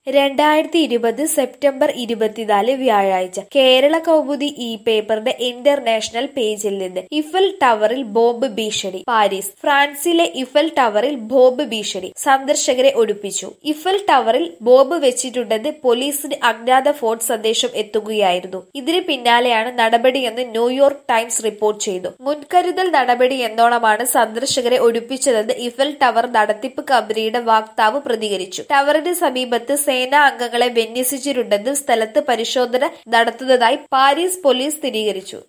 2020 September 24 വ്യാഴാഴ്ച കേരള കൗമുദി പേപ്പറിന്റെ international പേജിൽ നിന്ന് ഇഫൽ ടവറിൽ ബോംബ് ഭീഷണി. പാരീസ്. ഫ്രാൻസിലെ ഇഫൽ ടവറിൽ ബോംബ് ഭീഷണി. സന്ദർശകരെ ഒഴിപ്പിച്ചു. ഇഫൽ ടവറിൽ ബോംബ് വെച്ചിട്ടുണ്ടെന്ന് പോലീസിന് അജ്ഞാത ഫോൺ സന്ദേശം എത്തുകയായിരുന്നു. ഇതിന് പിന്നാലെയാണ് നടപടിയെന്ന് ന്യൂയോർക്ക് ടൈംസ് റിപ്പോർട്ട് ചെയ്തു. മുൻകരുതൽ നടപടി എന്നോണമാണ് സന്ദർശകരെ ഒഴിപ്പിച്ചതെന്ന് ഇഫൽ ടവർ നടത്തിപ്പ് കമ്പനിയുടെ വക്താവ് പ്രതികരിച്ചു. ടവറിന് സമീപത്ത് സേനാ അംഗങ്ങളെ വിന്യസിച്ചിട്ടുണ്ടെന്നും സ്ഥലത്ത് പരിശോധന നടത്തുന്നതായി പാരീസ് പോലീസ് സ്ഥിരീകരിച്ചു.